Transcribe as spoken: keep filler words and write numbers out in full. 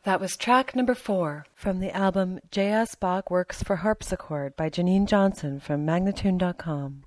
That was track number four from the album J S. Bach Works for Harpsichord by Janine Johnson from Magnatune dot com.